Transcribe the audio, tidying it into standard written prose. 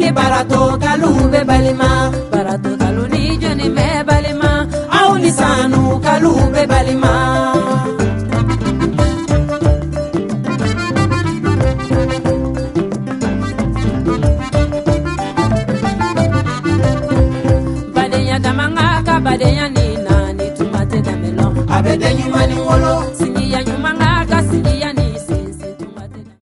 barato kalu be balima barato kalu ni joni me balima au ni sanu kalu be balima badenya damanga ka badenya ni nani tumate damelo abede nyumani wolo